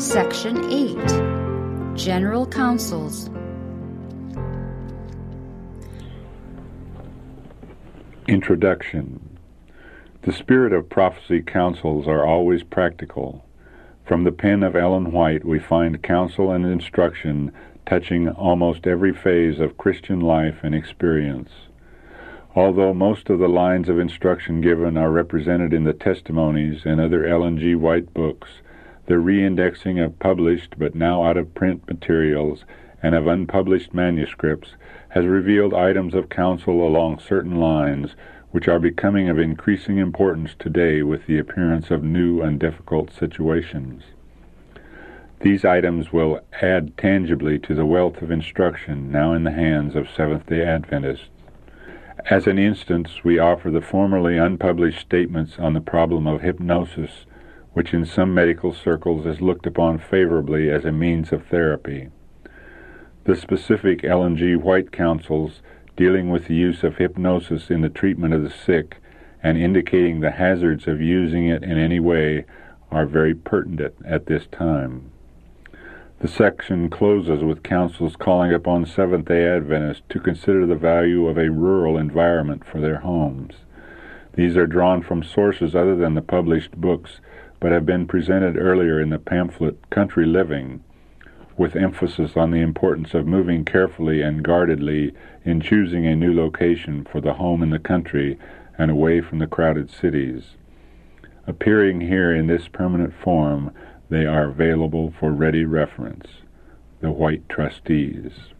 Section 8. General Counsels. Introduction. The spirit of prophecy counsels are always practical. From the pen of Ellen White we find counsel and instruction touching almost every phase of Christian life and experience. Although most of the lines of instruction given are represented in the testimonies and other Ellen G. White books, the reindexing of published but now out-of-print materials and of unpublished manuscripts has revealed items of counsel along certain lines which are becoming of increasing importance today with the appearance of new and difficult situations. These items will add tangibly to the wealth of instruction now in the hands of Seventh-day Adventists. As an instance, we offer the formerly unpublished statements on the problem of hypnosis, which in some medical circles is looked upon favorably as a means of therapy. The specific Ellen G. White counsels dealing with the use of hypnosis in the treatment of the sick and indicating the hazards of using it in any way are very pertinent at this time. The section closes with counsels calling upon Seventh-day Adventists to consider the value of a rural environment for their homes. These are drawn from sources other than the published books, but have been presented earlier in the pamphlet Country Living, with emphasis on the importance of moving carefully and guardedly in choosing a new location for the home in the country and away from the crowded cities. Appearing here in this permanent form, they are available for ready reference. The White Trustees.